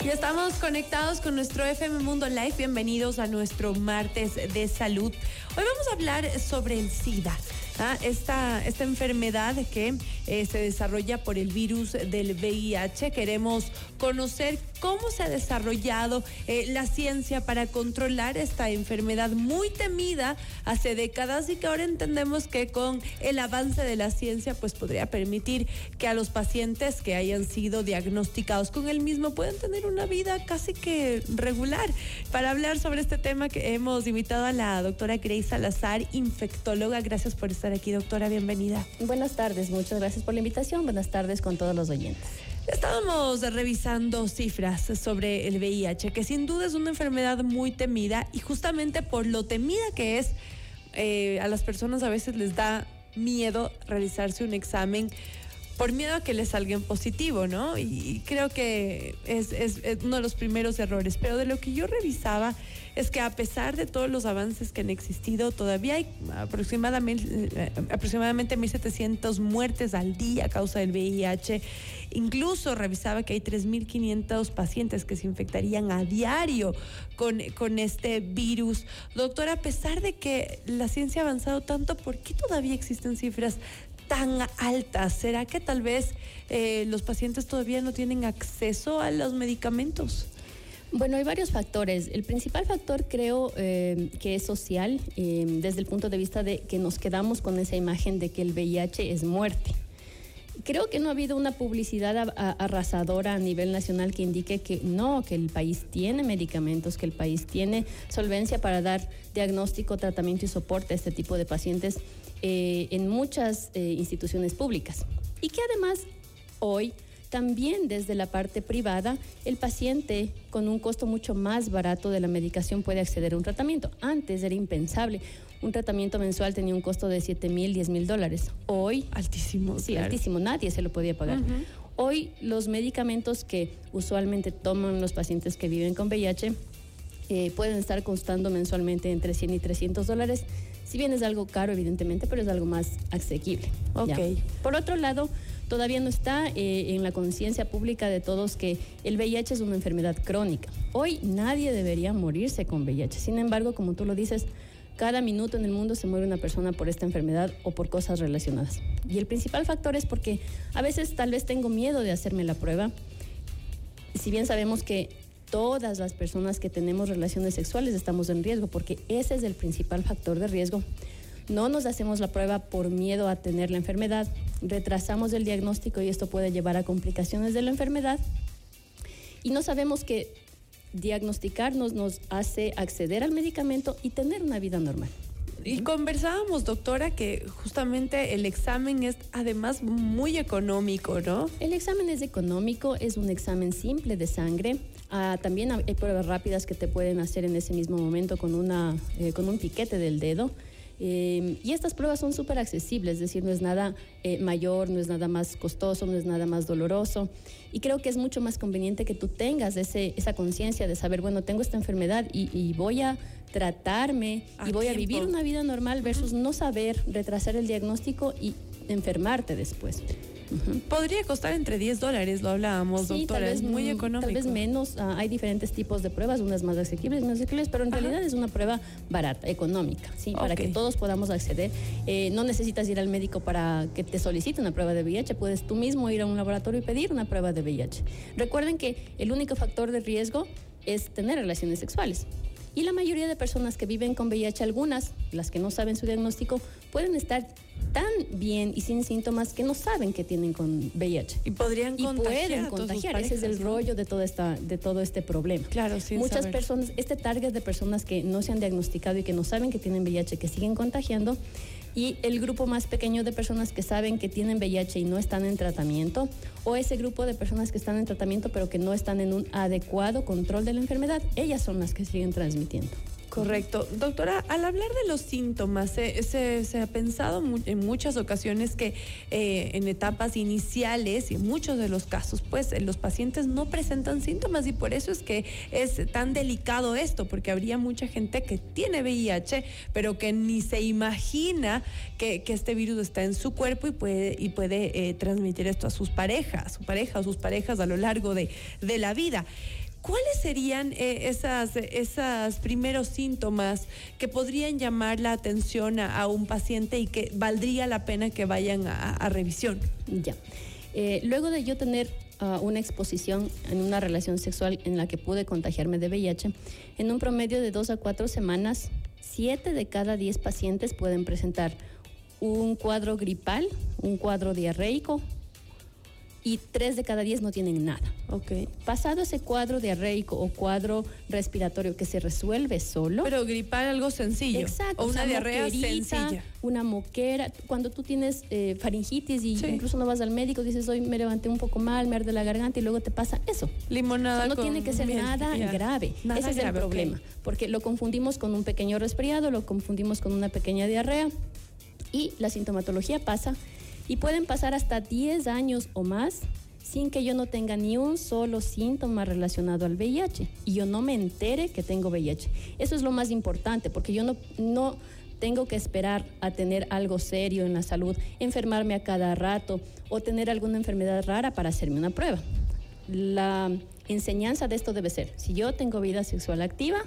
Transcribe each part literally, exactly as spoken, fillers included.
Y estamos conectados con nuestro F M Mundo Live. Bienvenidos a nuestro martes de salud. Hoy vamos a hablar sobre el SIDA. ¿ah? Esta, esta enfermedad que eh, se desarrolla por el virus del V I H. Queremos conocer cómo se ha desarrollado eh, la ciencia para controlar esta enfermedad muy temida hace décadas y que ahora entendemos que con el avance de la ciencia pues podría permitir que a los pacientes que hayan sido diagnosticados con el mismo puedan tener una vida casi que regular. Para hablar sobre este tema que hemos invitado a la doctora Grace Salazar, infectóloga. Gracias por estar aquí, doctora, bienvenida. Buenas tardes, muchas gracias por la invitación. Buenas tardes con todos los oyentes. Estábamos revisando cifras sobre el V I H, que sin duda es una enfermedad muy temida y justamente por lo temida que es, eh, a las personas a veces les da miedo realizarse un examen por miedo a que les salga en positivo, ¿no? Y creo que es, es, es uno de los primeros errores. Pero de lo que yo revisaba es que a pesar de todos los avances que han existido, todavía hay aproximadamente, aproximadamente mil setecientas muertes al día a causa del V I H. Incluso revisaba que hay tres mil quinientos pacientes que se infectarían a diario con, con este virus. Doctora, a pesar de que la ciencia ha avanzado tanto, ¿por qué todavía existen cifras tan altas? ¿Será que tal vez eh, los pacientes todavía no tienen acceso a los medicamentos? Bueno, hay varios factores. El principal factor creo eh, que es social, eh, desde el punto de vista de que nos quedamos con esa imagen de que el V I H es muerte. Creo que no ha habido una publicidad a, a, arrasadora a nivel nacional que indique que no, que el país tiene medicamentos, que el país tiene solvencia para dar diagnóstico, tratamiento y soporte a este tipo de pacientes eh, en muchas eh, instituciones públicas. Y que además hoy también desde la parte privada el paciente con un costo mucho más barato de la medicación puede acceder a un tratamiento. Antes era impensable. Un tratamiento mensual tenía un costo de siete mil, diez mil dólares. Hoy, altísimo. Sí, claro. altísimo. Nadie se lo podía pagar. Uh-huh. Hoy los medicamentos que usualmente toman los pacientes que viven con V I H eh, pueden estar costando mensualmente entre cien y trescientos dólares. Si bien es algo caro, evidentemente, pero es algo más asequible. Ok. ¿Ya? Por otro lado, todavía no está eh, en la conciencia pública de todos que el V I H es una enfermedad crónica. Hoy nadie debería morirse con V I H. Sin embargo, como tú lo dices, cada minuto en el mundo se muere una persona por esta enfermedad o por cosas relacionadas. Y el principal factor es porque a veces tal vez tengo miedo de hacerme la prueba. Si bien sabemos que todas las personas que tenemos relaciones sexuales estamos en riesgo, porque ese es el principal factor de riesgo. No nos hacemos la prueba por miedo a tener la enfermedad, retrasamos el diagnóstico y esto puede llevar a complicaciones de la enfermedad. Y no sabemos que diagnosticarnos nos hace acceder al medicamento y tener una vida normal. Y conversábamos, doctora, que justamente el examen es además muy económico, ¿no? El examen es económico, es un examen simple de sangre. Ah, también hay pruebas rápidas que te pueden hacer en ese mismo momento con, una, eh, con un piquete del dedo. Eh, y estas pruebas son súper accesibles, es decir, no es nada eh, mayor, no es nada más costoso, no es nada más doloroso. Y creo que es mucho más conveniente que tú tengas ese, esa conciencia de saber, bueno, tengo esta enfermedad y, y voy a tratarme a y voy tiempo. a vivir una vida normal versus uh-huh. no saber, retrasar el diagnóstico y enfermarte después. Uh-huh. Podría costar entre diez dólares, lo hablábamos, sí, doctora, vez, es muy económico. Tal vez menos, uh, hay diferentes tipos de pruebas, unas más asequibles, más asequibles, pero en Ajá. realidad es una prueba barata, económica, ¿sí? Okay. Para que todos podamos acceder. Eh, no necesitas ir al médico para que te solicite una prueba de V I H, puedes tú mismo ir a un laboratorio y pedir una prueba de V I H. Recuerden que el único factor de riesgo es tener relaciones sexuales. Y la mayoría de personas que viven con V I H, algunas, las que no saben su diagnóstico, pueden estar tan bien y sin síntomas que no saben que tienen con V I H. Y podrían y contagiar. pueden contagiar. Parejas, ese es el ¿no? rollo de, toda esta, de todo este problema. Claro, sí. Muchas saber. personas, este target de personas que no se han diagnosticado y que no saben que tienen V I H, que siguen contagiando, y el grupo más pequeño de personas que saben que tienen V I H y no están en tratamiento, o ese grupo de personas que están en tratamiento pero que no están en un adecuado control de la enfermedad, ellas son las que siguen transmitiendo. Correcto. Doctora, al hablar de los síntomas, se, se, se ha pensado mu- en muchas ocasiones que eh, en etapas iniciales y en muchos de los casos, pues los pacientes no presentan síntomas y por eso es que es tan delicado esto, porque habría mucha gente que tiene V I H, pero que ni se imagina que, que este virus está en su cuerpo y puede, y puede eh, transmitir esto a sus parejas, su pareja o sus parejas a lo largo de, de la vida. ¿cuáles serían eh, esas, esas primeros síntomas que podrían llamar la atención a, a un paciente y que valdría la pena que vayan a, a revisión? Ya. Eh, luego de yo tener uh, una exposición en una relación sexual en la que pude contagiarme de V I H, en un promedio de dos a cuatro semanas, siete de cada diez pacientes pueden presentar un cuadro gripal, un cuadro diarreico, y tres de cada diez no tienen nada. Okay. Pasado ese cuadro diarreico o cuadro respiratorio que se resuelve solo. Pero gripal algo sencillo. Exacto. O una o sea, diarrea moquerita, sencilla. Una moquera. Cuando tú tienes eh, faringitis y sí. incluso no vas al médico, dices, hoy me levanté un poco mal, me arde la garganta y luego te pasa eso. Limonada. O sea, no con tiene que ser miel, nada ya. grave. Nada Ese es grave, el problema. Okay. Porque lo confundimos con un pequeño resfriado, lo confundimos con una pequeña diarrea y la sintomatología pasa y pueden pasar hasta diez años o más sin que yo no tenga ni un solo síntoma relacionado al V I H y yo no me entere que tengo V I H. Eso es lo más importante, porque yo no, no tengo que esperar a tener algo serio en la salud, enfermarme a cada rato o tener alguna enfermedad rara para hacerme una prueba. La enseñanza de esto debe ser, si yo tengo vida sexual activa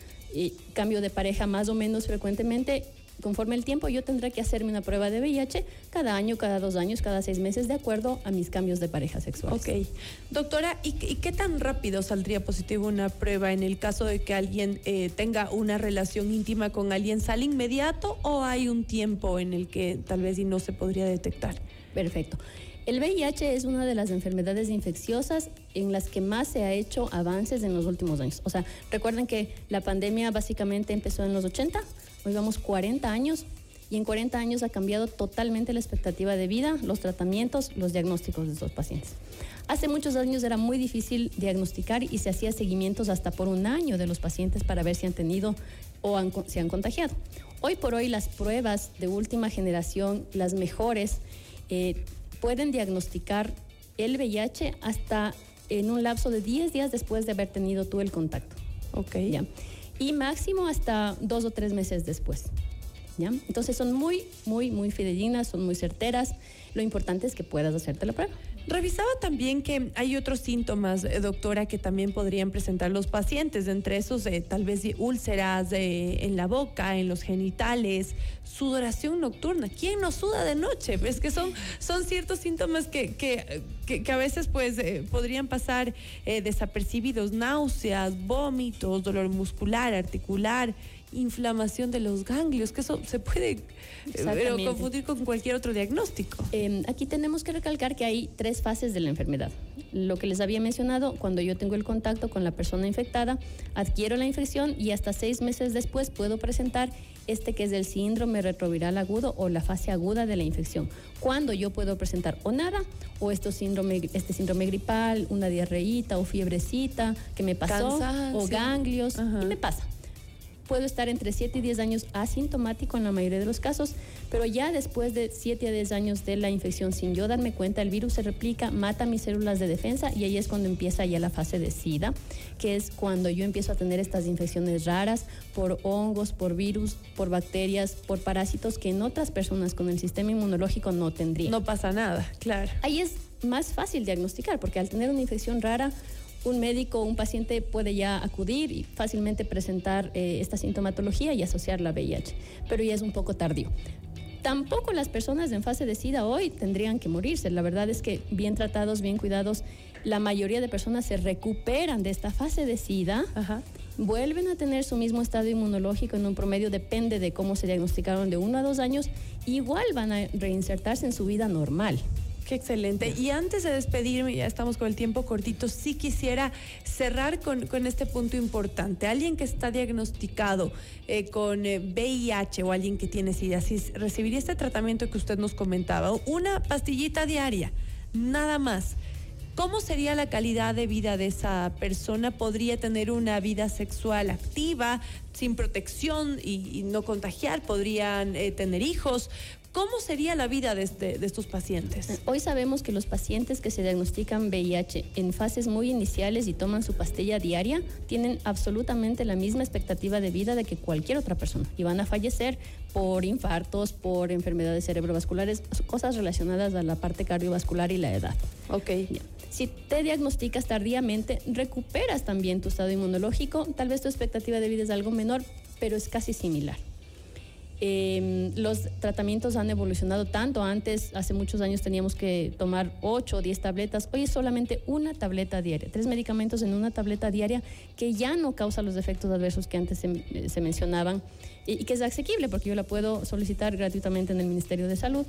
y cambio de pareja más o menos frecuentemente, conforme el tiempo yo tendré que hacerme una prueba de V I H cada año, cada dos años, cada seis meses, de acuerdo a mis cambios de pareja sexuales. Ok. Doctora, ¿y, y qué tan rápido saldría positivo una prueba en el caso de que alguien eh, tenga una relación íntima con alguien? ¿Sale inmediato o hay un tiempo en el que tal vez y no se podría detectar? Perfecto. El V I H es una de las enfermedades infecciosas en las que más se ha hecho avances en los últimos años. O sea, recuerden que la pandemia básicamente empezó en los ochenta, hoy vamos cuarenta años, y en cuarenta años ha cambiado totalmente la expectativa de vida, los tratamientos, los diagnósticos de estos pacientes. Hace muchos años era muy difícil diagnosticar y se hacía seguimientos hasta por un año de los pacientes para ver si han tenido o han, se han contagiado. Hoy por hoy las pruebas de última generación, las mejores, eh, pueden diagnosticar el V I H hasta en un lapso de diez días después de haber tenido tú el contacto. Ok. ¿Ya? Y máximo hasta dos o tres meses después. ¿Ya? Entonces son muy, muy, muy fidedignas, son muy certeras. Lo importante es que puedas hacerte la prueba. Revisaba también que hay otros síntomas, eh, doctora, que también podrían presentar los pacientes, entre esos eh, tal vez úlceras eh, en la boca, en los genitales, sudoración nocturna. ¿Quién no suda de noche? Es que son, son ciertos síntomas que, que, que, que a veces pues eh, podrían pasar eh, desapercibidos, náuseas, vómitos, dolor muscular, articular, inflamación de los ganglios, que eso se puede eh, pero confundir con cualquier otro diagnóstico. Eh, aquí tenemos que recalcar que hay tres fases de la enfermedad. Lo que les había mencionado, cuando yo tengo el contacto con la persona infectada, adquiero la infección y hasta seis meses después puedo presentar este que es el síndrome retroviral agudo o la fase aguda de la infección. Cuando yo puedo presentar o nada, o esto síndrome, este síndrome gripal, una diarreíta o fiebrecita que me pasó, Cansancio. o ganglios, Ajá. y me pasa. Puedo estar entre siete y diez años asintomático en la mayoría de los casos, pero ya después de siete a diez años de la infección, sin yo darme cuenta, el virus se replica, mata mis células de defensa y ahí es cuando empieza ya la fase de SIDA, que es cuando yo empiezo a tener estas infecciones raras por hongos, por virus, por bacterias, por parásitos que en otras personas con el sistema inmunológico no tendrían. No pasa nada, claro. Ahí es más fácil diagnosticar, porque al tener una infección rara, un médico o un paciente puede ya acudir y fácilmente presentar eh, esta sintomatología y asociarla a V I H, pero ya es un poco tardío. Tampoco las personas en fase de SIDA hoy tendrían que morirse. La verdad es que bien tratados, bien cuidados, la mayoría de personas se recuperan de esta fase de SIDA, Ajá. vuelven a tener su mismo estado inmunológico en un promedio, depende de cómo se diagnosticaron, de uno a dos años, igual van a reinsertarse en su vida normal. Qué excelente. Y antes de despedirme, ya estamos con el tiempo cortito, sí quisiera cerrar con, con este punto importante. Alguien que está diagnosticado eh, con eh, V I H o alguien que tiene SIDA, si recibiría este tratamiento que usted nos comentaba, una pastillita diaria, nada más. ¿Cómo sería la calidad de vida de esa persona? ¿Podría tener una vida sexual activa, sin protección y, y no contagiar? ¿Podrían eh, tener hijos? ¿Cómo sería la vida de, este, de estos pacientes? Hoy sabemos que los pacientes que se diagnostican V I H en fases muy iniciales y toman su pastilla diaria tienen absolutamente la misma expectativa de vida de que cualquier otra persona y van a fallecer por infartos, por enfermedades cerebrovasculares, cosas relacionadas a la parte cardiovascular y la edad. Ok. Ya. Si te diagnosticas tardíamente, recuperas también tu estado inmunológico. Tal vez tu expectativa de vida es algo menor, pero es casi similar. Eh, los tratamientos han evolucionado tanto. Antes, hace muchos años, teníamos que tomar ocho o diez tabletas. Hoy es solamente una tableta diaria, tres medicamentos en una tableta diaria, que ya no causa los efectos adversos que antes se, se mencionaban, y, y que es asequible porque yo la puedo solicitar gratuitamente en el Ministerio de Salud.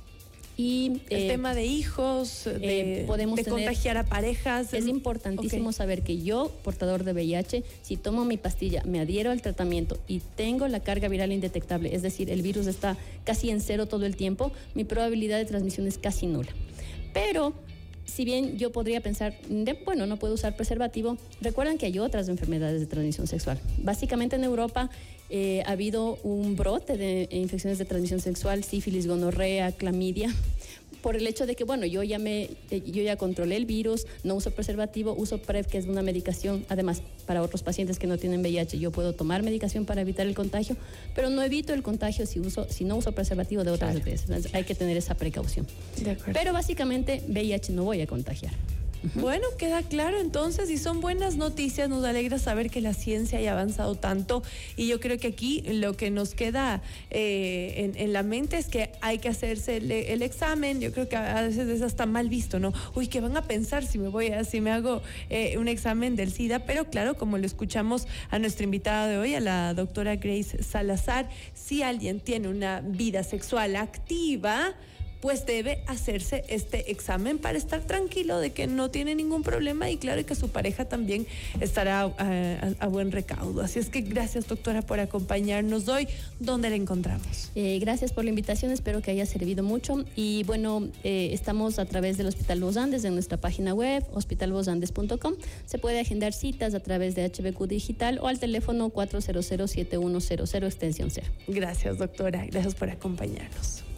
Y, el eh, tema de hijos, de, eh, podemos de tener, contagiar a parejas. Es importantísimo okay. saber que yo, portador de V I H, si tomo mi pastilla, me adhiero al tratamiento y tengo la carga viral indetectable, es decir, el virus está casi en cero todo el tiempo, mi probabilidad de transmisión es casi nula. Pero si bien yo podría pensar, de, bueno, no puedo usar preservativo, recuerdan que hay otras enfermedades de transmisión sexual. Básicamente en Europa eh, ha habido un brote de infecciones de transmisión sexual, sífilis, gonorrea, clamidia, por el hecho de que, bueno, yo ya me, yo ya controlé el virus, no uso preservativo, uso PrEP, que es una medicación, además, para otros pacientes que no tienen V I H, yo puedo tomar medicación para evitar el contagio, pero no evito el contagio si uso, si no uso preservativo de otras E T S. Entonces, hay que tener esa precaución. De acuerdo. Pero básicamente V I H no voy a contagiar. Uh-huh. Bueno, queda claro entonces, y son buenas noticias. Nos alegra saber que la ciencia haya avanzado tanto, y yo creo que aquí lo que nos queda eh, en, en la mente es que hay que hacerse el, el examen. Yo creo que a veces es hasta mal visto, ¿no? Uy, ¿qué van a pensar si me voy a, si me hago eh, un examen del SIDA? Pero claro, como lo escuchamos a nuestra invitada de hoy, a la doctora Grace Salazar, si alguien tiene una vida sexual activa, pues debe hacerse este examen para estar tranquilo de que no tiene ningún problema, y claro que su pareja también estará a, a, a buen recaudo. Así es que gracias, doctora, por acompañarnos hoy. ¿Dónde la encontramos? Eh, gracias por la invitación, espero que haya servido mucho. Y bueno, eh, estamos a través del Hospital Vos Andes en nuestra página web, hospital vos andes punto com. Se puede agendar citas a través de H B Q Digital o al teléfono cuatro cero cero, siete uno cero cero, extensión cero. Gracias, doctora. Gracias por acompañarnos.